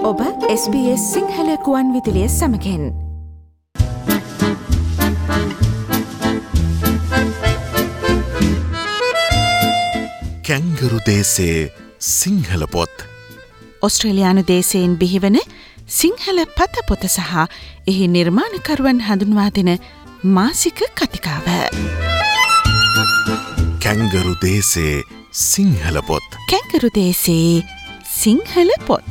ඔබ SBS සිංහල කුවන් විදුලිය සමගින් කැංගරු දේශයේ සිංහල පොත් ඔස්ට්‍රේලියානු දේශයෙන් බිහිවන සිංහල පතපොත සහ එහි නිර්මාණකරුවන් හඳුන්වා දෙන මාසික කතිකාව. කැංගරු දේශයේ සිංහල පොත්. කැංගරු දේශයේ සිංහල පොත්.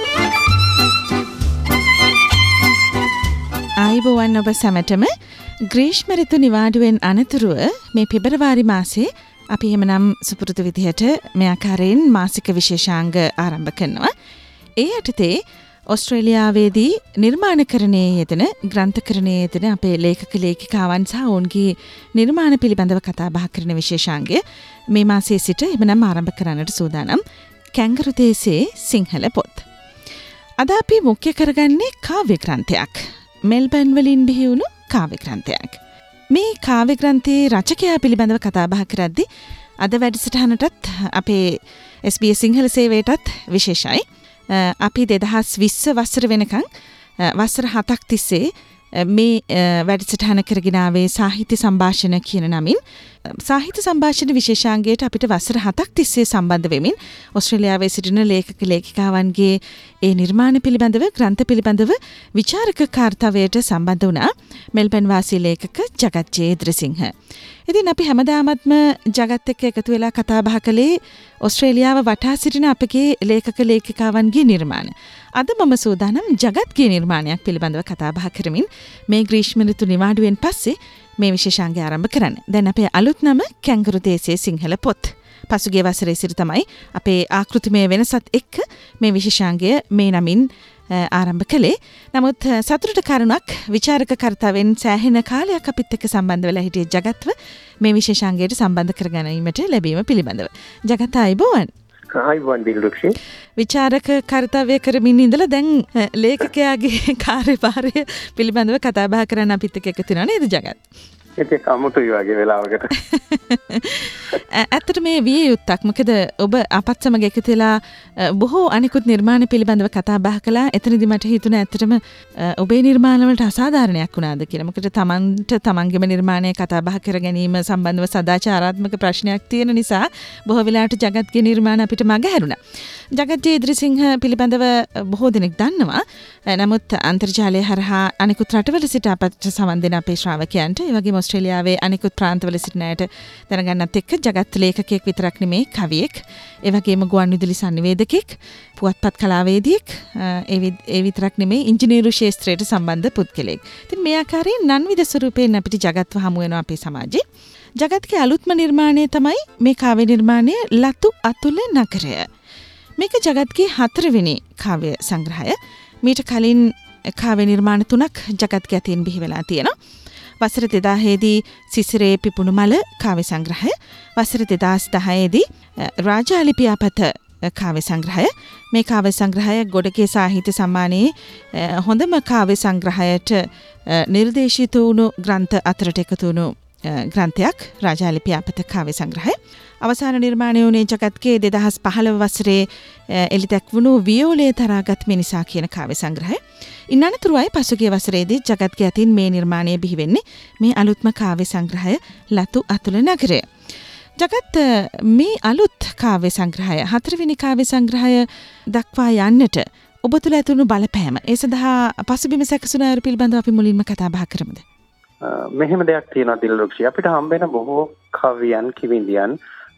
ආයුබෝවන් ඔබ සැමටම. ග්‍රීෂ්ම ඍතු නිවාඩුවෙන් අනතුරුව මේ පෙබරවාරි මාසේ අපි එහෙමනම් සුපුරුදු විදිහට මේ ආකාරයෙන් මාසික විශේෂාංග ආරම්භ කරනවා. ඒ යටතේ ඔස්ට්‍රේලියාවේදී නිර්මාණකරණයේ යෙදෙන ග්‍රන්ථකරණයේ යෙදෙන අපේ ලේඛක ලේඛිකාවන් සහ ඔවුන්ගේ නිර්මාණ පිළිබඳව කතා බහ කරන විශේෂාංගය මේ මාසයේ සිට එහෙමනම් ආරම්භ කරන්නට සූදානම්. කැංගරු දේශයේ සිංහල පොත්. අද අපි මුඛ්‍ය කරගන්නේ කාව්‍ය ග්‍රන්ථයක්. මෙල්බර්න් වලින් බිහි වුණු කාව්‍ය ග්‍රන්ථයක්. මේ කාව්‍ය ග්‍රන්ථයේ රචකයා පිළිබඳව කතා බහ කරද්දී අද වැඩසටහනටත් අපේ SBS සිංහල සේවයටත් විශේෂයි. අපි 2020 වසර වෙනකන් වසර 7ක් තිස්සේ මේ වැඩසටහන කරගෙන ආවේ සාහිත්‍ය සංഭാෂණ කියන නමින් සාහිත්‍ය සංഭാෂණ විශේෂාංගයට අපිට වසර 7ක් තිස්සේ සම්බන්ධ වෙමින් ඔස්ට්‍රේලියාවේ සිටින ලේඛක ලේඛිකාවන්ගේ ඒ නිර්මාණ පිළිබඳව ග්‍රන්ථ පිළිබඳව විචාරක කාර්යයට සම්බන්ධ වුණා මෙල්බර්න් වාසී ලේඛක ජගත් ජයද්‍රසිංහ. ඉතින් අපි හැමදාමත්ම ජගත් එක්ක එකතු වෙලා කතා බහ කළේ ඔස්ට්‍රේලියාව වටා සිටින අපගේ ලේඛක ලේඛිකාවන්ගේ නිර්මාණ. අද මම සූදානම් ජගත්ගේ නිර්මාණයක් පිළිබඳව කතා බහ කරමින් මේ ග්‍රීෂ්ම ඍතු නිවාඩුවෙන් පස්සේ මේ විශේෂාංගය ආරම්භ කරන්න. දැන් අපේ අලුත් නම කැංගරු දේශයේ සිංහල පොත්. පසුගිය වසරේ සිට තමයි අපේ ආකෘතිමය වෙනසත් එක්ක මේ විශේෂාංගය මේ නමින් ආරම්භ කළේ. නමුත් සතුටට කරුණක් විචාරක කර්තාවෙන් සෑහෙන කාලයක් අපිත් එක්ක සම්බන්ධ වෙලා හිටිය ජගත්ව මේ විශේෂාංගයට සම්බන්ධ කර ගැනීමට ලැබීම පිළිබඳව. ජගත් ආයුබෝවන්. ආයුබෝවන් දිල්රුක්ෂි. විචාරක කර්තව්‍ය කරමින් ඉඳලා දැන් ලේඛකයාගේ කාර්යභාරය පිළිබඳව කතා බහ කරන්න අපිත් එක්ක එකතු වෙනවා නේද ජගත්? ඒක අමුතුයි වගේ වෙලාවකට. ඇත්තට මේ විය යුත්තක්. මොකද ඔබ අපත් සමග එකතු වෙලා බොහෝ අනිකුත් නිර්මාණ පිළිබඳව කතා බහ කළා. එතනදි මට හිතුණා ඇත්තටම ඔබේ නිර්මාණ වලට අසාධාරණයක් වුණාද කියලා. මොකද තමන්ට තමන්ගේම නිර්මාණය කතා බහ කර ගැනීම සම්බන්ධව සදාචාරාත්මක ප්‍රශ්නයක් තියෙන නිසා බොහෝ වෙලාවට ජගත්ගේ නිර්මාණ අපිට මගහැරුණා. ජගත් ජයද්‍රසිංහ පිළිබඳව බොහෝ දෙනෙක් දන්නවා. නමුත් අන්තර්ජාලය හරහා අනිකුත් රටවල සිට අපට සමන් දෙන අපේ ශ්‍රාවකයන්ට ඒ වගේම ඔස්ට්‍රේලියාවේ අනිකුත් ප්‍රාන්තවල සිටින අයට දැනගන්නත් එක්ක ජගත් ලේඛකයෙක් විතරක් නෙමේ කවියෙක්, ඒ වගේම ගුවන් විදුලි සංනිවේදකෙක්, පුවත්පත් කලාවේදියෙක්, ඒ විතරක් නෙමේ ඉංජිනේරු ශාස්ත්‍රයට සම්බන්ධ පුද්ගලෙක්. ඉතින් මේ ආකාරයෙන් නන්විද ස්වරූපයෙන් අපිට ජගත්ව හමු වෙනවා අපේ සමාජයේ. ජගත්ගේ අලුත්ම නිර්මාණය තමයි මේ කාව්‍ය නිර්මාණය ලතු අතුල නගරය. මේක ජගත්ගේ 4 වෙනි කාව්‍ය සංග්‍රහය. මීට කලින් කාව්‍ය නිර්මාණ 3ක් ජගත්ගේ අතින් බිහි වෙලා තියෙනවා. වසර 2000 දී සිසිරේ පිපුණු මල කාව්‍ය සංග්‍රහය, වසර 2010 දී රාජාලි පියාපත කාව්‍ය සංග්‍රහය. මේ කාව්‍ය සංග්‍රහය ගොඩගේ සාහිත්‍ය සම්මානයේ හොඳම කාව්‍ය සංග්‍රහයට නිර්දේශිත වුණු ග්‍රන්ථ අතරට එකතු වුණු ග්‍රන්ථයක් රාජාලි පියාපත කාව්‍ය සංග්‍රහය. අවසාන නිර්මාණය වුණේ ජගත්ගේ 2015 වසරේ එළිදැක්වුණු වියෝලේ තරාගත් මිනිසා කියන කාව්‍ය සංග්‍රහය. ඉන් අනතුරුවයි පසුගිය වසරේදී ජගත්ගේ අතින් මේ නිර්මාණය බිහි වෙන්නේ මේ අලුත්ම කාව්‍ය සංග්‍රහය ලතු අතුල නගරය. ජගත් මේ අලුත් කාව්‍ය සංග්‍රහය 4 වෙනි කාව්‍ය සංග්‍රහය දක්වා යන්නට ඔබ තුළ ඇතුණු බලපෑම ඒ සඳහා පසුබිම සැකසුන අයුරු පිළිබඳව අපි මුලින්ම කතා බහ කරමුද? මෙහෙම දෙයක් තියෙනවා දිල්රුක්ෂි. අපිට හම්බෙන බොහෝ කවියන් කිවිඳියන්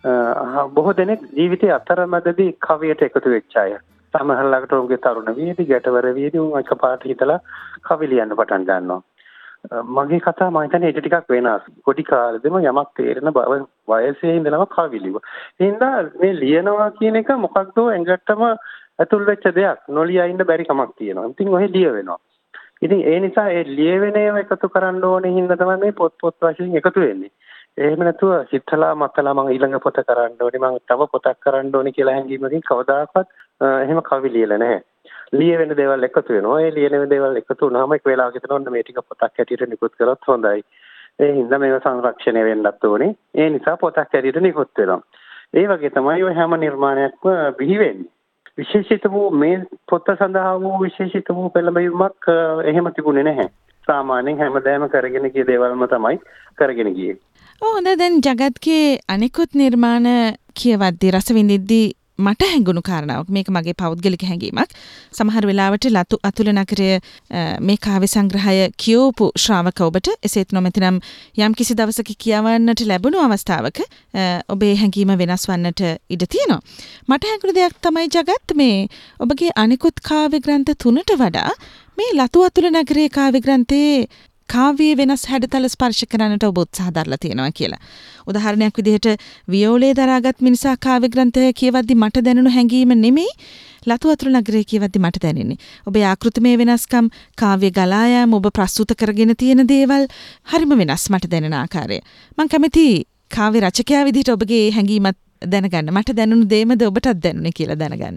බොහෝ දෙනෙක් ජීවිතයේ අතරමැදදී කවියට එකතු වෙච්ච අය. සමහරවිට ඔවුන්ගේ තරුණ වියේදී ගැටවර වියේදී උන් එකපාරට හිතලා කවි ලියන්න පටන් ගන්නවා. මගේ කතාව මම හිතන්නේ ඒක ටිකක් වෙනස්. පොඩි කාලෙදිම යමක් තේරෙන වයසේ ඉඳලම කවි ලියුවා. ඒ හින්දා මේ ලියනවා කියන එක මොකක්ද ඇඟටම ඇතුල් වෙච්ච දෙයක්. නොලියා ඉන්න බැරි කමක් තියෙනවා. ඉතින් ඔහෙ ලිය වෙනවා. ඉතින් ඒ නිසා ඒ ලියවෙන ඒවා එකතු කරන්න ඕනේ හින්දා තමයි මේ පොත් වශයෙන් එකතු වෙන්නේ. එහෙම නැතුව හිතලා මතලා මම ඊළඟ පොත කරන්න ඕනේ, මම තව පොතක් කරන්න ඕනේ කියලා හැඟීමකින් කවදාකවත් එහෙම කවි ලියලා නැහැ. ලියවෙන දේවල් එකතු වෙනවා. ඒ ලියන දේවල් එකතු වුණාම එක වෙලාවක හිතනවා මේ ටික පොතක් හැටියට නිකුත් කරොත් හොඳයි. ඒ හින්දා මේව සංරක්ෂණය වෙන්නත් ඕනේ. ඒ නිසා පොතක් හැටියට නිකුත් වෙනවා. ඒ වගේ තමයි ඔය හැම නිර්මාණයක්ම බිහි වෙන්නේ. විශේෂිත වූ මේ පොත සඳහා වූ විශේෂිත වූ පෙළඹවීමක් එහෙම තිබුණේ නැහැ. සාමාන්‍යයෙන් හැමදාම කරගෙන ගිය දේවල්ම තමයි කරගෙන ගියේ. හොඳ දැන් ජගත්ගේ අනිකුත් නිර්මාණ කියවද්දී රස විඳිද්දී මට හැඟුණු කාරණාවක් මේක මගේ පෞද්ගලික හැඟීමක්. සමහර වෙලාවට ලතු අතුල නගරය මේ කාව්‍ය සංග්‍රහය කියවපු ශ්‍රාවක ඔබට එසේත් නොමැතිනම් යම් කිසි දවසක කියවන්නට ලැබුණු අවස්ථාවක ඔබේ හැඟීම වෙනස් වන්නට ඉඩ තියෙනවා. මට හැඟුණු දෙයක් තමයි ජගත් මේ ඔබගේ අනිකුත් කාව්‍ය ග්‍රන්ථ 3ට වඩා මේ ලතු අතුල නගරයේ කාව්‍ය ග්‍රන්ථයේ කාව්‍යයේ වෙනස් හැඩතල ස්පර්ශ කරන්නට ඔබ උත්සාහ දරලා තියෙනවා කියලා. උදාහරණයක් විදිහට වියෝලේ දරාගත් මිනිසා කාව්‍ය ග්‍රන්ථය කියවද්දි මට දැනුණු හැඟීම නෙමෙයි ලතු අතුල නගරය කියවද්දි මට දැනෙන්නේ. ඔබේ ආකෘතිමය වෙනස්කම්, කාව්‍ය ගලා යාම, ඔබ ප්‍රස්තුත කරගෙන තියෙන දේවල් හරිම වෙනස් මට දැනෙන ආකාරය. මම කැමති කාව්‍ය රචකයා විදිහට ඔබගේ හැඟීමත් දැනගන්න. මට දැනුණු දේමද ඔබටත් දැනුනේ කියලා දැනගන්න.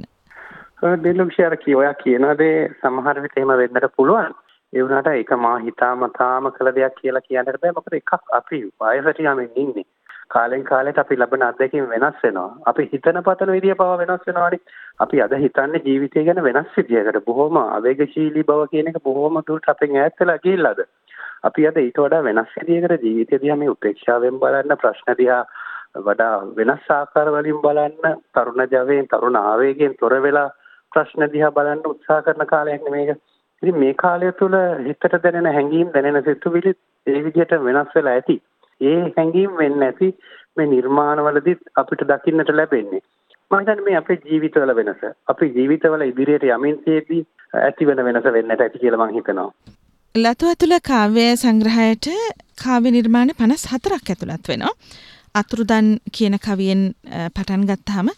දෙලොක්ෂාර කියෝයා කියන දේ සමහර විට එහෙම වෙන්නට පුළුවන්. ඒ වුණාට ඒක මා හිතාමතාම කළ දෙයක් කියලා කියන්නට බෑ. මොකද එකක් අපි වයසට යමින් ඉන්නේ. කාලෙන් කාලයට අපි ලබන අත්දැකීම් වෙනස් වෙනවා. අපි හිතන පතන විදිය පව වෙනස් වෙනවානේ. අපි අද හිතන්නේ ජීවිතය ගැන වෙනස් විදියකට. බොහොම අවේගශීලී බව කියන එක බොහොම දුරට අපෙන් ඈත් වෙලා ගිහිල්ලාද. අපි අද ඊට වඩා වෙනස් විදියකට ජීවිතය දිහා මේ උපේක්ෂාවෙන් බලන්න, ප්‍රශ්න දිහා වඩා වෙනස් ආකාර වලින් බලන්න, තරුණ ජවයෙන්, තරුණ ආවේගයෙන් තොර වෙලා ප්‍රශ්න දිහා බලන්න උත්සාහ කරන කාලයක් නෙමේක. ඉතින් මේ කාලය තුළ හිතට දැනෙන හැඟීම්, දැනෙන සිතුවිලි ඒ විදිහට වෙනස් වෙලා ඇති. ඒ හැඟීම් වෙන්නේ නැති මේ නිර්මාණවලදී අපිට දකින්නට ලැබෙන්නේ. මම හිතන්නේ මේ අපේ ජීවිතවල වෙනස. අපේ ජීවිතවල ඉදිරියට යමින් තියෙද්දී ඇතිවන වෙනස වෙන්නට ඇති කියලා මම හිතනවා. ලතු අතුල කාව්‍ය සංග්‍රහයට කාව්‍ය නිර්මාණ 54ක් ඇතුළත් වෙනවා. අතුරුදන් කියන කවියෙන් පටන් ගත්තාම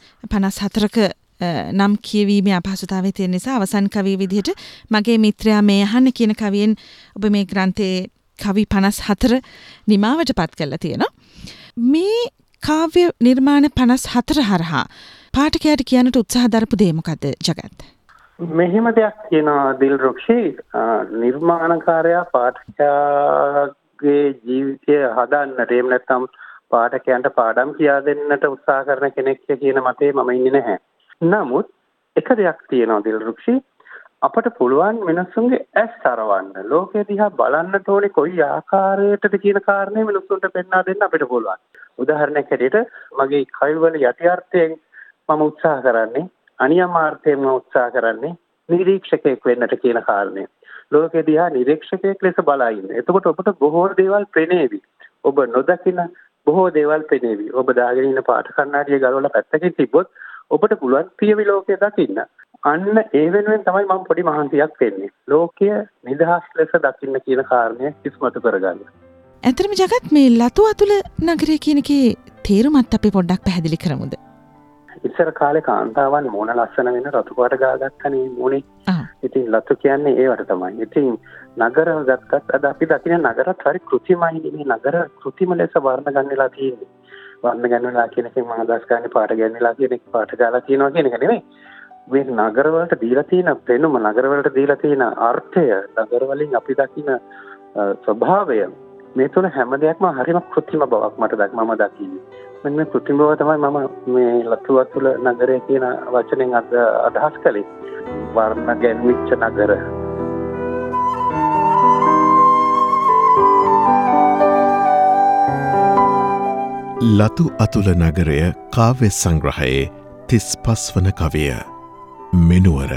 54ක නම් කියවීමේ අපහසුතාවය තියෙන නිසා අවසන් කවිය විදිහට මගේ මිත්‍රයා මේ අහන්න කියන කවියෙන් ඔබ මේ ග්‍රන්ථයේ කවි 54 නිමාවට පත් කරලා තියෙනවා. මේ කාව්‍ය නිර්මාණ 54 හරහා පාඨකයාට කියන්නට උත්සාහ දරපු දේ මොකද්ද ජගත්? මෙහෙම දෙයක් කියනවා දිල්රුක්ෂි. නිර්මාණකාරයා පාඨකයාගේ ජීවිතය හදන්නට එහෙම නැත්නම් පාඨකයන්ට පාඩම් කියා දෙන්නට උත්සාහ කරන කෙනෙක් කියන මතේ මම ඉන්නේ නැහැ. නමුත් එක දෙයක් තියෙනවා දිල්රුක්ෂි. අපට පුළුවන් මිනිස්සුන්ගේ ඇස් තරවන්න, ලෝකෙ දිහා බලන්න තෝනේ කොයි ආකාරයකටද කියන කාරණේ මිනිස්සුන්ට පෙන්වා දෙන්න අපිට පුළුවන්. උදාහරණයක් හැටියට මගේ කවිවල යටි මම උත්සාහ කරන්නේ, අනියමාර්ථයෙන් මම උත්සාහ කරන්නේ නිරීක්ෂකයෙක් වෙන්නට කියන කාරණය. ලෝකෙ දිහා නිරීක්ෂකයෙක් ලෙස බලා ඉන්න. එතකොට ඔබට බොහෝ දේවල් පෙනේවි. ඔබ නොදකින බොහෝ දේවල් පෙනේවි. ඔබ දාගෙන ඉන්න පාට කණ්ණාඩිය ගලවලා පැත්තකින් තිබ්බොත් ඔබට පුළුවන් පියවි ලෝකය දකින්න. අන්න ඒ වෙනුවෙන් තමයි මම පොඩි මහන්සියක් වෙන්නේ. ලෝකය නිදහස් ලෙස දකින්න කියන කාරණය ඉස්මතු කරගන්න. ඇත්තටම ජගත් මේ ලතු අතුල නගරය කියන එකේ තේරුමත් අපි පොඩ්ඩක් පැහැදිලි කරමුද? ඉස්සර කාලේ කාන්තාවන් මොන ලස්සන වෙන රතු පාට ගාගත්තනේ මොනේ. ඉතින් ලතු කියන්නේ ඒවට තමයි. ඉතින් නගර ගත්තත් අද අපි දකින නගරත් හරි කෘත්‍රිමයි. මේ නගර කෘත්‍රිම ලෙස වර්ණ ගන්නලා තියෙන්නේ. වර්ණ ගන්නලා කියන එකෙන් මම අදහස් කරන්නේ පාට ගන්නලා කියන එක පාට ගාලා තියනවා කියන එක නෙමෙයි. මේ නගර වලට දීලා තියෙන පෙනුම, නගර වලට දීලා තියෙන අර්ථය, නගර වලින් අපි දකින ස්වභාවය මේ තුන හැම දෙයක්ම හරිම කෘත්‍රිම බවක් මම දකින්නේ. මෙන්න මේ කෘත්‍රිම බව තමයි මම මේ ලතු අතුල නගරය කියන වචනෙන් අදහස් කළේ. වර්ණ ගැන්විච්ච නගර. ලතු අතුල නගරය කාව්‍ය සංග්‍රහයේ 35 වන කවිය මෙනුවර.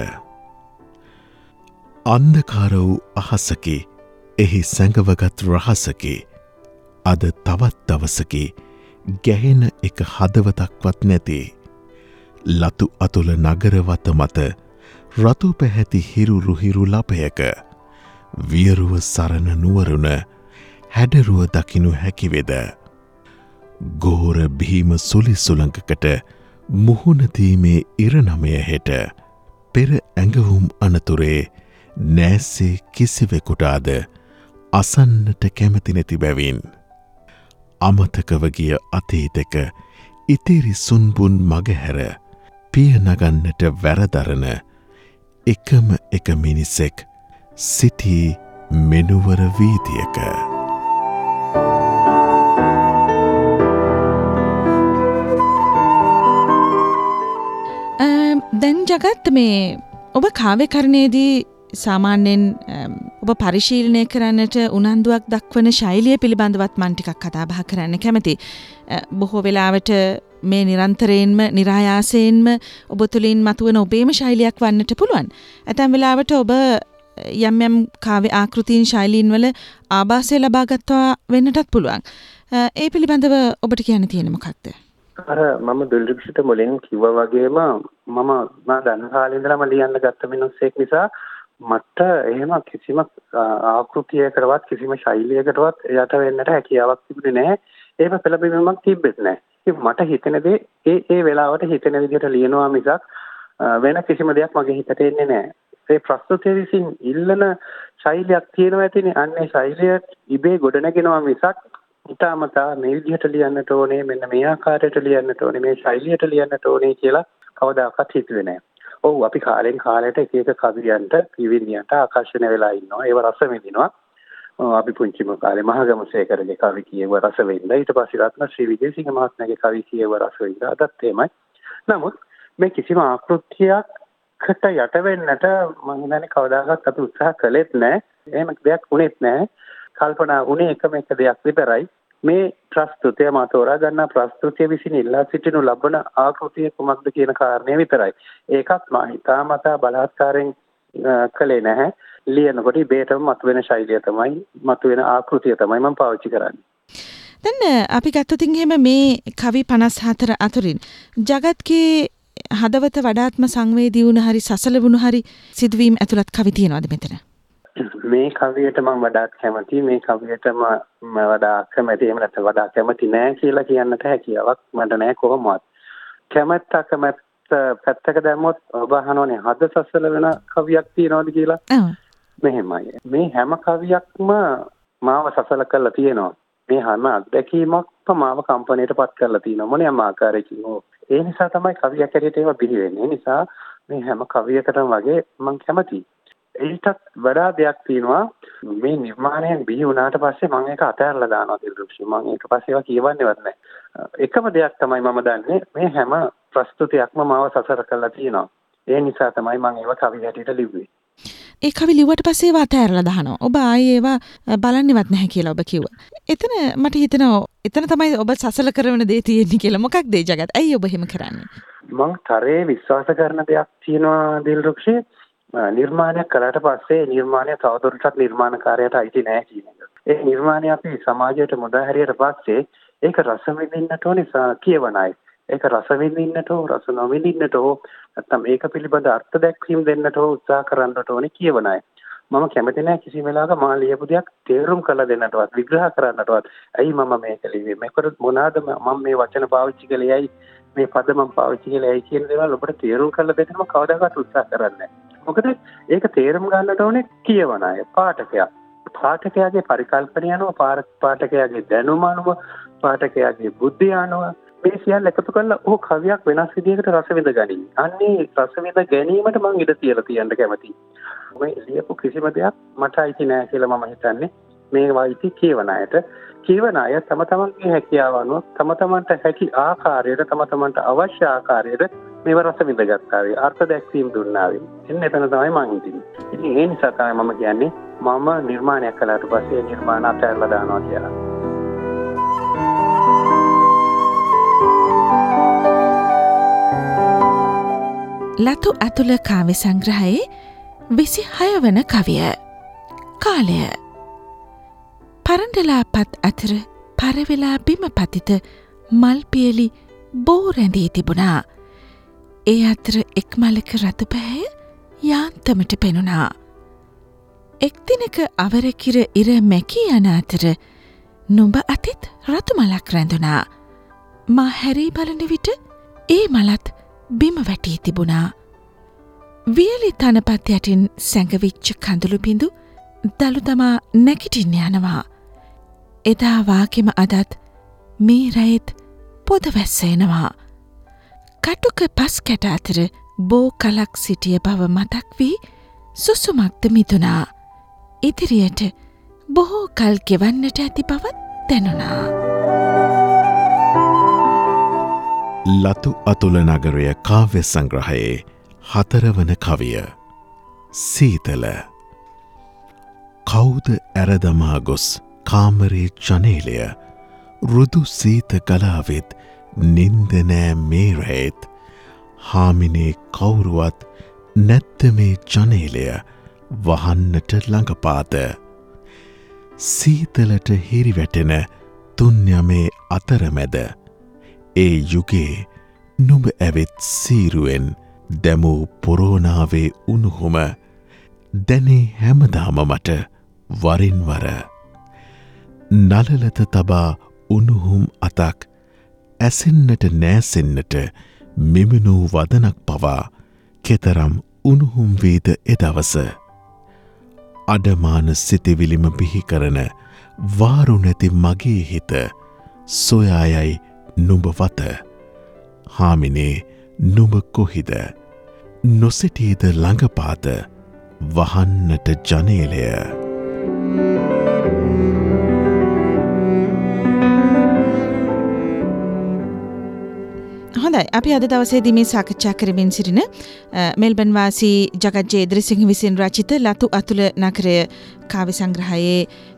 අන්ධකාර වූ අහසකි, එහි සැඟවගත් රහසකි, අද තවත් දවසකි ගැහෙන එක හදවතක්වත් නැති. ලතු අතුල නගරවත මත රතු පැහැති හිරුරුහිරු ලපයක වියරුව සරණ නුවරුණ හැඩරුව දකිනු හැකිවෙද. ගෝර බිහිම සුලි සුළඟකට මුහුණදීමේ ඉරණමය හෙට පෙර ඇඟවුම් අනතුරේ නෑස්සේ කිසිවෙකුටාද අසන්නට කැමති නැති බැවින්. අමතකව ගිය අතීතක ඉතිරි සුන්බුන් මගහැර පියනගන්නට වැරදරන එකම එක මිනිසෙක් සිටී මෙනුවර වීදියක. දැන් ජගත් මේ ඔබ කාව්‍යකරණයේදී සාමාන්‍යයෙන් ඔබ පරිශීලනය කරන්නට උනන්දුවක් දක්වන ශෛලිය පිළිබඳවත් මම ටිකක් කතා බහ කරන්න කැමතියි. බොහෝ වෙලාවට මේ නිරන්තරයෙන්ම નિરાයාසයෙන්ම ඔබ තුළින් මතුවන ඔබේම ශෛලියක් වන්නට පුළුවන්. ඇතැම් වෙලාවට ඔබ යම් යම් කාව්‍ය ආකෘතීන් ශෛලීන් වල ආభాසය ලබා ගත්තා වෙන්නටත් පුළුවන්. ඒ පිළිබඳව ඔබට කියන්න තියෙන මොකක්ද? අර මම දුල්රික්ෂිත මුලින් කිව්වා වගේම මම දන්න කාලේ ඉඳලම ලියන්න ගත්ත මිනිස්සෙක් නිසා මට එහෙම කිසිම ආකෘතියකටවත් කිසිම ශෛලියකටවත් යට වෙන්නට හැකියාවක් තිබුණේ නැහැ. ඒව පෙළඹවීමක් තිබෙත් නැහැ. මට හිතෙන දේ ඒ වෙලාවට හිතෙන විදිහට ලියනවා මිසක් වෙන කිසිම දෙයක් මගේ හිතට එන්නේ නැහැ. ඒ ප්‍රස්තුතයේ විසින් ඉල්ලන ශෛලියක් තියෙනවා ඇතිනේ. අන්නේ ශෛලිය ඉබේ ගොඩනගෙනවා මිසක් ඊටමතා මේ විදිහට ලියන්නට ඕනේ, මෙන්න මේ ආකාරයට ලියන්නට ඕනේ, මේ ශෛලියට ලියන්නට ඕනේ කියලා කවදාකවත් හිතුවේ නැහැ. ඔව් අපි කාලෙන් කාලයට එක එක කවියන්ට, පිවිනියන්ට ආකර්ෂණය වෙලා ඉන්නවා. ඒව රස විඳිනවා. අපි පුංචිම කාලේ මහගමසේකරගේ කවි කියව රස විඳලා ඊට පස්සේ රත්න ශ්‍රී විජේසිංහ මහත්මයාගේ කවි කියව රස විඳලා අදත් එහෙමයි. නමුත් මේ කිසිම ආකෘතියකට යට වෙන්නට මම හිතන්නේ කවදාකවත් අපි උත්සාහ කළෙත් නැහැ. එහෙම දෙයක් වුණෙත් නැහැ. කල්පනා වුණේ එකම එක දෙයක් විතරයි. මේ ප්‍රස්තුතය මා තෝරා ගන්නා ප්‍රස්තුතිය විසින් ඉල්ලා සිටිනු ලබන ආකෘතිය කුමක්ද කියන කාරණය විතරයි. ඒකත් මා හිතාමතා බලාත්කාරයෙන් කළේ නැහැ. ලියනකොට ඉබේටම මතුවෙන ශෛලිය තමයි, මතුවෙන ආකෘතිය තමයි මම පාවිච්චි කරන්නේ. දැන් අපි ගත්තොත් එහෙම මේ කවි 54 අතරින් ජගත්ගේ හදවත වඩාත්ම සංවේදී වුණ හරි සසල වුණ හරි සිදුවීම් ඇතුළත් කවි තියෙනවද මෙතන? මේ කවියට මම වඩාත් කැමතියි. මේ කවියටම වඩා කැමති, එහෙම නැත්නම් වඩා කැමති නෑ කියලා කියන්නට හැකියාවක් මට නෑ කොහොමවත්. කැමැත්ත පැත්තක දැම්මොත් ඔබ අහනෝනේ හද සසල වෙන කවියක් තියෙනවද කියලා. මෙහෙමයි. මේ හැම කවියක්ම මාව සසල කරලා තියෙනවා. මේ හැම අත්දැකීමක්ම මාව කම්පණයට පත් කරලා තියෙනවා. මොනියම් ආකාරයකින් හෝ. ඒ නිසා තමයි කවියක් ඇරෙට ඒවා බිහි වෙන්නේ. ඒ නිසා මේ හැම කවියකටම වගේ මම කැමතියි. ඒකත් වඩා දෙයක් තියෙනවා. මේ නිර්මාණයෙන් බිහි වුණාට පස්සේ මම ඒක අතහැරලා දානවා දිල්රුක්ෂි. මම ඒක පස්සේ ඒවා කියවන්නේවත් නැහැ. එකම දෙයක් තමයි මම දන්නේ, මේ හැම ප්‍රස්තුතියක්ම මාව සසර කරලා තියෙනවා. ඒ නිසා තමයි මම ඒවා කවි හැටියට ලිව්වේ. ඒ කවි ලිව්වට පස්සේ ඒවා අතහැරලා දානවා. ඔබ ආයේ ඒවා බලන්නේවත් නැහැ කියලා ඔබ කිව්වා. එතන මට හිතෙනවා එතන තමයි ඔබ සසල කරන දේ තියෙන්නේ කියලා. මොකක්ද ඒ ජගත්? ඇයි ඔබ එහෙම කරන්නේ? මම තරේ විශ්වාස කරන දෙයක් තියෙනවා දිල්රුක්ෂි. නිර්මාණයක් කළාට පස්සේ නිර්මාණය තවදුරටත් නිර්මාණකාරයට අයිති නැහැ කියන එක. ඒ නිර්මාණය අපි සමාජයට මුදා හැරියට පස්සේ ඒක රස විඳින්නට ඕනේ කියවන අය. ඒක රස විඳින්නට හෝ රස නොවිඳින්නට හෝ නැත්නම් ඒක පිළිබඳ අර්ථ දැක්වීම දෙන්නට හෝ උත්සාහ කරන්නට ඕනේ කියවන අය. මම කැමති නැහැ කිසි වෙලාවක මා ලියපු දෙයක් තේරුම් කරලා දෙන්නටවත් විග්‍රහ කරන්නටවත්. ඇයි මම මේක ලිව්වේ? මේකට මොනවාද මම මේ වචන පාවිච්චි කළේ? ඇයි මේ පද මම පාවිච්චි කළේ? ඇයි කියන දේවල් ඔබට තේරුම් කරලා දෙන්න මම කවදාකවත් උත්සාහ කරන්නේ නැහැ. මොකද ඒක තේරුම් ගන්නට ඕනේ කියවන අය, පාඨකයා. පාඨකයාගේ පරිකල්පනය අනුව, පාඨකයාගේ දැනුම අනුව, පාඨකයාගේ බුද්ධිය අනුව මේ සියල්ල එකතු කරලා ඔහු කවියක් වෙනස් විදිහකට රස විඳ ගනී. අන්නේ රස විඳ ගැනීමට මම ඉඩ තියලා තියන්න කැමතියි. මේ ලියපු කිසිම දෙයක් මට අයිති නෑ කියලා මම හිතන්නේ. මේවා අයිති කියවන අයට. කියවන අය තම තමන්ගේ හැකියාව අනුව තම තමන්ට හැකි ආකාරයට, තම තමන්ට අවශ්‍ය ආකාරයට මේව රස විඳගත්තා වේ. අර්ථ දැක්වීම දුන්නා වේ. එන්න එතන තමයි මම හිතන්නේ. ඉතින් ඒ නිසා තමයි මම කියන්නේ මම නිර්මාණයක් කළාට පස්සේ නිර්මාණ අතහැරලා දානවා කියලා. ලතු අතුල කාව්‍ය සංග්‍රහයේ 26 වන කවිය. කාලය. පරණ්ඩලාපත් අතර පරවෙලා බිම පතිත මල් පියලි බෝ රැඳී තිබුණා. ඒ අතර එක් මලක රතු පැහැය යාන්තමට පෙනුණා. එක් දිනක අවරකිර ඉර මැකී යන අතර නුඹ අතිත් රතු මලක් රැඳුණා. මා හැරී බලන විට ඒ මලත් බිම වැටී තිබුණා. වියලි තනපත් යටින් සැඟවිච්ච කඳුළු බිඳු දළු තමා නැගිටින්න යනවා. එදා වාගෙම අදත් මේ රැයෙත් පොද වැස්ස එනවා. කටුක පස් කැට අතර බෝ කලක් සිටිය බව මතක් වී සුසුමක්ද මිදුණා. ඉදිරියට බොහෝ කල් ගෙවන්නට ඇති බවත් දැනුණා. ලතු අතුල නගරය කාව්‍ය සංග්‍රහයේ හතරවන කවිය සීතල. කවුද ඇරදමා ගොස් කාමරේ ජනේලය රුදු සීත ගලාවෙත් නින්ද නෑ මේ රැයෙත් හාමිනේ කවුරුවත් නැත්ත මේ ජනේලය වහන්නට ළඟපාත. සීතලට හිරිවැටෙන තුන්යමේ අතරමැද ඒ යුගේ නුඹ ඇවිත් සීරුවෙන් දැමූ පොරෝනාවේ උණුහුම දැනේ හැමදාම මට වරින්වර. නලලත තබා උණුහුම් අතක් ඇසෙන්නට නෑසෙන්නට මෙමිනූ වදනක් පවා කෙතරම් උණුහුම් වේද එදවස. අඩමාන සිතිවිලිම බිහි කරන වාරු නැති මගේ හිත සොයායයි නුඹ වත. හාමිනේ නුඹ කොහිද නොසිටීද ළඟපාත වහන්නට ජනේලය. හොඳයි අපි අද දවසේදී මේ සාකච්ඡා කරමින් සිටින මෙල්බන් වාසී ජගත් ජේද්‍රසිංහ විසින් රචිත ලතු අතුල නගරය කාව්‍ය සංග්‍රහයේ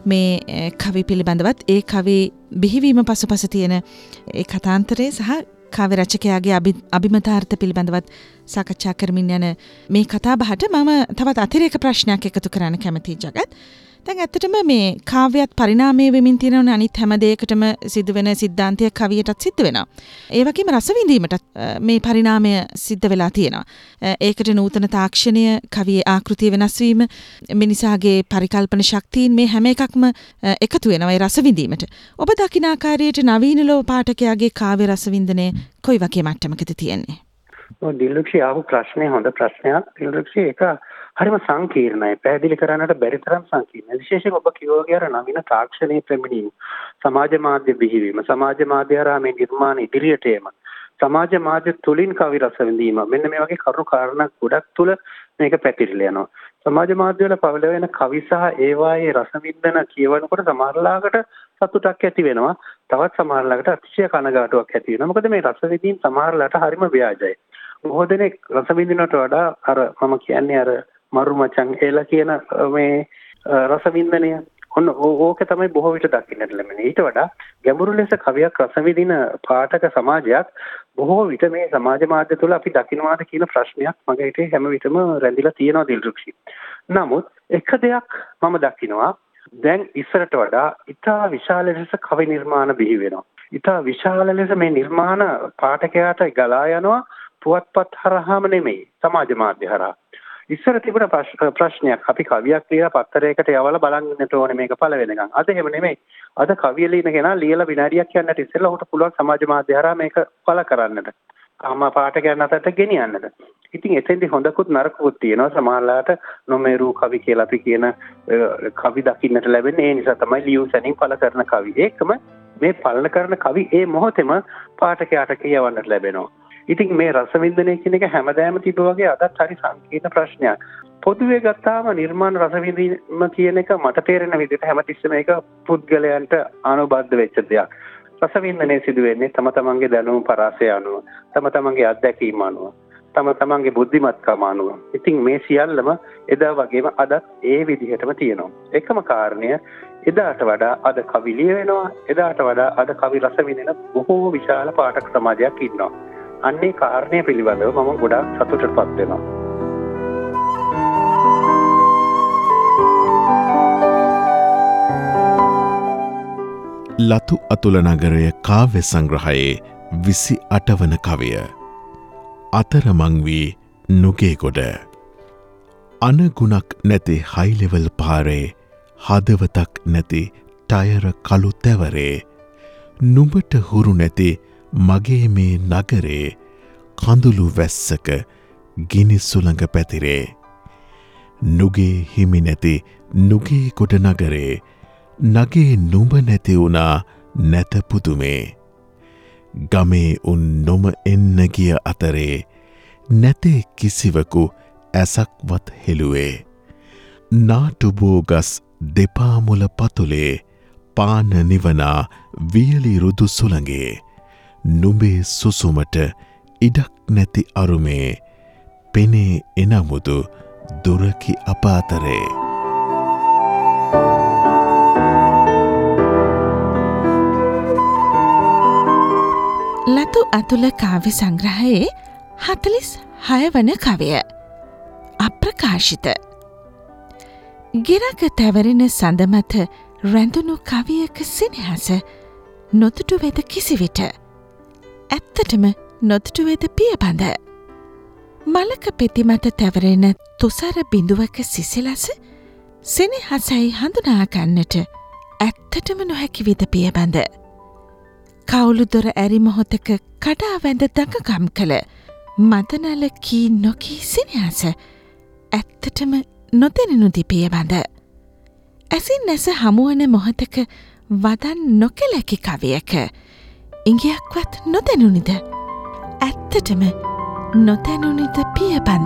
මේ කවි පිළිබඳවත් ඒ කවි බිහිවීම පසුපස තියෙන ඒ කතාන්තරය සහ කාව්‍ය රචකයාගේ අභිමතාර්ථ පිළිබඳවත් සාකච්ඡා කරමින් යන මේ කතා බහට මම තවත් අතිරේක ප්‍රශ්නයක් එකතු කරන්න කැමතියි ජගත්. දැන් ඇත්තටම මේ කාව්‍යත් පරිණාමය වෙමින් තියෙන අනිත් හැම දෙයකටම සිදුවෙන සිද්ධාන්තය කවියටත් සිද්ධ වෙනවා. ඒ වගේම රස විඳීමටත් මේ පරිණාමය සිද්ධ වෙලා තියෙනවා. ඒකට නූතන තාක්ෂණය, කවියේ ආකෘතිය වෙනස් වීම, මිනිසාගේ පරිකල්පන ශක්තියින් මේ හැම එකක්ම එකතු වෙනවා ඒ රස විඳීමට. ඔබ දකින ආකාරයට නවීන ලෝක පාඨකයාගේ කාව්‍ය රස වින්දනය කොයි වගේ මට්ටමකද තියෙන්නේ? ඔව් දිල්ලුක්ෂි ආපු ප්‍රශ්නේ හොඳ ප්‍රශ්නයක්. දිල්ලුක්ෂි ඒක හරිම සංකීර්ණයි. පැහැදිලි කරන්නට බැරි තරම් සංකීර්ණයි. විශේෂයෙන් ඔබ කිව්වාගේ අර නවීන තාක්ෂණයේ ප්‍රමිණීම, සමාජ මාධ්‍ය බිහිවීම, සමාජ මාධ්‍ය හරහා මේ නිර්මාණ ඉදිරියට ඒම, සමාජ මාධ්‍ය තුලින් කවි රස විඳීම, මෙන්න මේ වගේ කරුණු කාරණා ගොඩක් තුල මේක පැතිරිලා යනවා. සමාජ මාධ්‍ය වල පවල වෙන කවි සහ ඒවායේ රස විඳින කියවනකොට සමහරලාකට සතුටක් ඇති වෙනවා. තවත් සමහරලාකට අතිශය කනගාටුවක් ඇති වෙනවා. මොකද මේ රස විඳීම් සමහරලාට හරිම ව්‍යාජයි. බොහෝ දෙනෙක් රස විඳිනට වඩා අර මම කියන්නේ අර මරු මචං එලා කියන මේ රස වින්දනය ඔන්න ඕක තමයි බොහෝ විට දකින්නට ලැබෙන්නේ. ඊට වඩා ගැඹුරු ලෙස කවියක් රස විඳින පාඨක සමාජයක් බොහෝ විට මේ සමාජ මාධ්‍ය තුළ අපි දකින්නවාද කියන ප්‍රශ්නයක් මගේ හිතේ හැම විටම රැඳිලා තියෙනවා දිල්රුක්ෂි. නමුත් එක දෙයක් මම දකිනවා දැන් ඉස්සරට වඩා ඉතා විශාල ලෙස කවි නිර්මාණ බිහි වෙනවා. ඉතා විශාල ලෙස මේ නිර්මාණ පාඨකයාට ගලා යනවා පුවත්පත් හරහාම නෙමෙයි සමාජ මාධ්‍ය හරහා. ඉස්සර තිබුණ ප්‍රශ්නයක් අපි කවියක් ලියලා පත්තරයකට යවලා බලන් ඉන්නට ඕනේ මේක පළ වෙනකන්. අද එහෙම නෙමෙයි. අද කවිය ලියන කෙනා ලියලා විනාඩියක් යන්නට ඉස්සෙල්ලා ඔහුට පුළුවන් සමාජ මාධ්‍ය හරහා මේක පළ කරන්නට. ආම පාඨකයන් අතරට ගෙනියන්නට. ඉතින් එතෙන්දී හොඳකුත් නරකුත් තියෙනවා. සමහරලාට නොමේරු කවි කියලා අපි කියන කවි දකින්නට ලැබෙන්නේ ඒ නිසා තමයි ලියුසනින් පළ කරන කවි. ඒකම මේ පළන කරන කවි ඒ මොහොතේම පාඨකයාට කියවන්නට ලැබෙනවා. ඉතින් මේ රසවින්දනය කියන එක හැමදාම තිබ්බ වගේ අදත් හරි සංකීර්ණ ප්‍රශ්නයක්. පොදුවේ ගත්තාම නිර්මාණ රසවිඳීම කියන එක මට තේරෙන විදිහට හැමතිස්සෙම ඒක පුද්ගලයන්ට අනුබද්ධ වෙච්ච දෙයක්. රසවින්දනය සිදු වෙන්නේ තම තමන්ගේ දැනුම පරාසය අනුව, තම තමන්ගේ අත්දැකීම් අනුව, තම තමන්ගේ බුද්ධිමත්කම අනුව. ඉතින් මේ සියල්ලම එදා වගේම අදත් ඒ විදිහටම තියෙනවා. එකම කාරණය එදාට වඩා අද කවි ලියවෙනවා, එදාට වඩා අද කවි රස විඳින බොහෝ විශාල පාඨක සමාජයක් ඉන්නවා. අන්නේ කාරණය පිළිබඳව මම ගොඩාක් සතුටටපත් වෙනවා. ලතු අතුල නගරය කාව්‍ය සංග්‍රහයේ 28 වන කවිය අතරමං වී නුගේගොඩ. අනගුණක් නැති හයිලෙවල් පාරේ හදවතක් නැති ටයර කළු තැවරේ නුඹට හුරු නැති මගේ මේ නගරේ කඳුළු වැස්සක ගිනි සුළඟ පැතිරේ. නුගේ හිමි නැති නුගේ කොට නගරේ නගේ නුඹ නැති වුණා නැත පුදුමේ. ගමේ උන් නොම එන්න ගිය අතරේ නැතේ කිසිවකු ඇසක්වත් හෙළුවේ. නාටුබෝගස් දෙපාමුල පතුලේ පාන නිවනා වියලි රුදු සුළඟේ නුඹේ සුසුමට ඉඩක් නැති අරුමේ පෙනේ එනමුදු දුරකි අප අතරේ. ලතු අතුල කාව්‍ය සංග්‍රහයේ 46 වන කවය අප්‍රකාශිත. ගිරක තැවරෙන සඳ මත රැඳුණු කවියක සෙනෙහස නොදුටු වෙද කිසිවිට. ඇත්තටම නොදුටු වෙද පියබඳ. මලක පෙති මත තැවරෙන තුසර බිඳුවක සිසිලස සෙනෙහසයි හඳුනා ගන්නට ඇත්තටම නොහැකි විද පියබඳ. කවුළු දොර ඇරි මොහොතක කඩා වැඳ දඟගම් කළ මදනල කී නොකී සෙනෙහස ඇත්තටම නොදැනෙනු දිපියබඳ. ඇසින් නැස හමුවන මොහොතක වදන් නොකැලැකි කවියක ඉංගියක්වත් නොදැනුනිද ඇත්තටම නොදැනුනිද පියබඳ.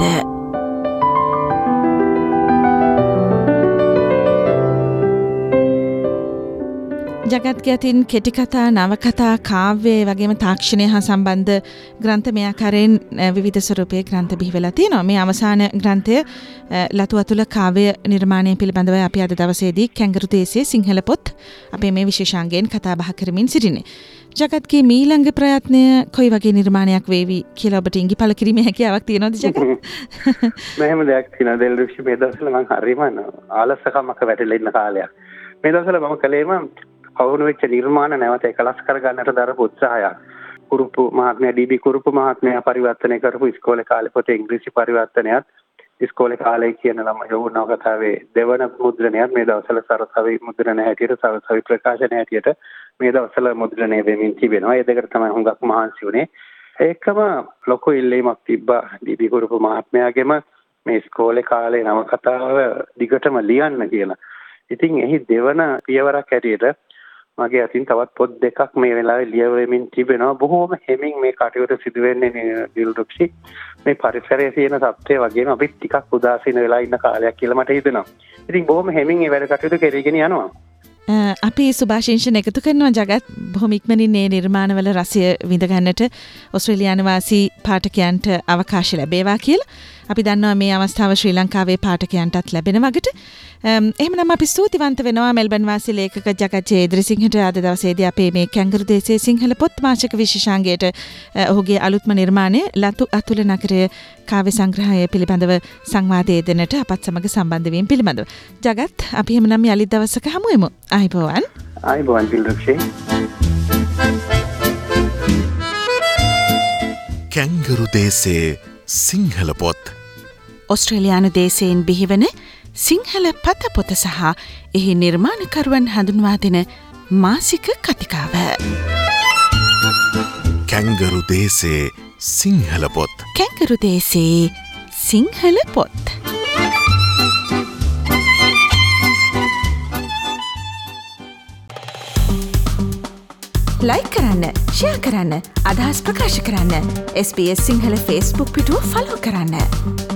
ජගත්ගතින් කෙටිකතා නවකතා කාව්‍යය වගේම තාක්ෂණය හා සම්බන්ධ ග්‍රන්ථ මේ ආකාරයෙන් විවිධ ස්වරූපයේ ග්‍රන්ථ බිහි වෙලා තියෙනවා. මේ අවසාන ග්‍රන්ථය ලතු අතුල කාව්‍ය නිර්මාණය පිළිබඳව අපි අද දවසේදී කැංගරු දේශයේ සිංහල පොත් අපේ මේ විශේෂාංගයෙන් කතා බහ කරමින් සිටින්නේ. ජගත්ගේ මීළඟ ප්‍රයත්නය කොයි වගේ නිර්මාණයක් වේවි කියලා ඔබට ඉඟිපළ කිරීමේ හැකියාවක් තියෙනවද ජගත්? මෙහෙම දෙයක් තියෙනවා දෙල්රුක්ෂි මේ දවස්වල මම හරිම ආලසකමක වැටලා ඉන්න කාලයක්. මේ දවස්වල මම කලේම පවුණු වෙච්ච නිර්මාණ නැවත එකලස් කර ගන්නට දරපු උත්සාහයක්. කුරුප්පු මහත්මයා ඩීබී කුරුප්පු මහත්මයා පරිවර්තනය කරපු ඉස්කෝලේ කාලේ පොතේ ඉංග්‍රීසි පරිවර්තනයත් ඉස්කෝලේ කාලේ කියන ළම යවුණව කතාවේ දෙවන මුද්‍රණයත් මේ දවස්වල සරසවි මුද්‍රණ හැටියට සරසවි ප්‍රකාශන හැටියට මේ දවස්වල මුද්‍රණය වෙමින් තිබෙනවා. ඒ දෙකට තමයි හුඟක් මහන්සි වුණේ. ඒකම ලොකු ඉල්ලීමක් තිබ්බා ඩීබී කුරුප්පු මහත්මයාගෙම මේ ඉස්කෝලේ කාලේ නවකතාව දිගටම ලියන්න කියලා. ඉතින් එහි දෙවන පියවරක් හැටියට මගේ අතින් තවත් පොත් දෙකක් මේ වෙලාවේ ලියවෙමින් තිබෙනවා. බොහෝම හැමින් මේ කටයුතු සිදු වෙන්නේ දිල්රුක්ෂි. මේ පරිසරයේ තියෙන තත්ත්වය වගේම අපි ටිකක් උදාසීන වෙලා ඉන්න කාලයක් කියලා මට හිතෙනවා. ඉතින් බොහොම හැමින් මේ වැඩ කටයුතු කරගෙන යනවා. අපි සුභාශිංසන එකතු කරනවා ජගත් බොහොම ඉක්මනින් මේ නිර්මාණවල රසය විඳ ගන්නට ඕස්ට්‍රේලියානු වාසී පාඨකයන්ට අවකාශ ලැබේවා කියලා. අපි දන්නවා මේ අවස්ථාව ශ්‍රී ලංකාවේ පාඨකයන්ටත් ලැබෙන වගට. එහෙමනම් අපි ස්තුතිවන්ත වෙනවා මෙල්බන් වාසී ලේඛක ජගත් ජයද්‍රසිංහට අද දවසේදී අපේ මේ කැංගරු දේශයේ සිංහල පොත් මාසික විශේෂාංගයට ඔහුගේ අලුත්ම නිර්මාණය ලතු අතුල නගරය කාව්‍ය සංග්‍රහය පිළිබඳව සංවාදයේ දෙන්නට අපත් සමග සම්බන්ධ වීම පිළිබඳව. ජගත් අපි එහෙමනම් යලිත් දවසක හමු වෙමු. ආයිබෝවන්. ආයිබෝවන් දිල්රුක්ෂි. කැංගරු දේශයේ සිංහල පොත් ඔස්ට්‍රේලියානු දේශයෙන් බිහිවන සිංහල පතපොත සහ එහි නිර්මාණකරුවන් හඳුන්වා දෙන මාසික කතිකාව. කැංගරු දේශයේ සිංහල පොත්. කැංගරු දේශයේ සිංහල පොත්. ලයික් කරන්න, ෂෙයා කරන්න, අදහස් ප්‍රකාශ කරන්න. SBS සිංහල Facebook පිටුව ෆලෝ කරන්න.